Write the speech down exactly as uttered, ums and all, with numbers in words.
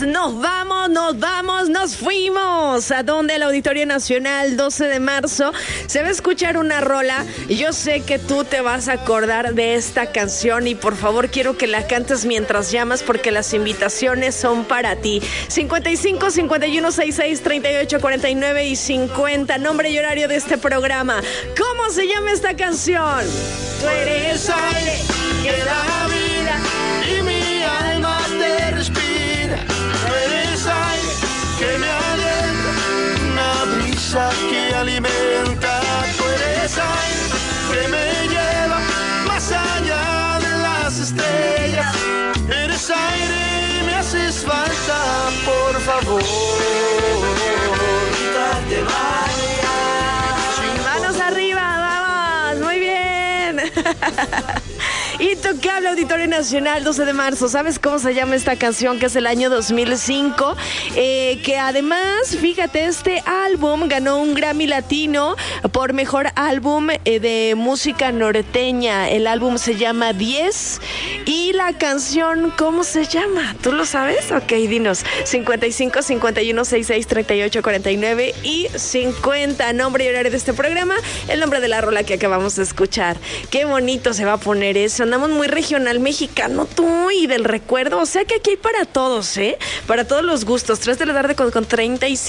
Nos vamos, nos vamos, nos fuimos. ¿A dónde? Al Auditorio Nacional, doce de marzo. Se va a escuchar una rola. Yo sé que tú te vas a acordar de esta canción y por favor quiero que la cantes mientras llamas porque las invitaciones son para ti. cincuenta y cinco, cincuenta y uno, sesenta y seis, treinta y ocho, cuarenta y nueve y cincuenta. Nombre y horario de este programa. ¿Cómo se llama esta canción? Tú eres aire que da vida y mi alma te respira. Tú eres aire que me alienta, una brisa que alimenta. Tú eres aire que me lleva más allá de las estrellas. Eres aire y me haces falta, por favor. No te vayas. Manos arriba, vamos, muy bien. Intocable Auditorio Nacional, doce de marzo. ¿Sabes cómo se llama esta canción? Que es el año dos mil cinco. Eh, que además, fíjate, este álbum ganó un Grammy Latino por mejor álbum eh, de música norteña. El álbum se llama diez. Y la canción, ¿cómo se llama? ¿Tú lo sabes? Ok, dinos. cincuenta y cinco, cincuenta y uno, sesenta y seis, treinta y ocho, cuarenta y nueve y cincuenta. Nombre y horario de este programa. El nombre de la rola que acabamos de escuchar. Qué bonito se va a poner eso. Andamos muy regional mexicano, tú, y del recuerdo. O sea que aquí hay para todos, ¿eh? Para todos los gustos. tres de la tarde con, con treinta y siete.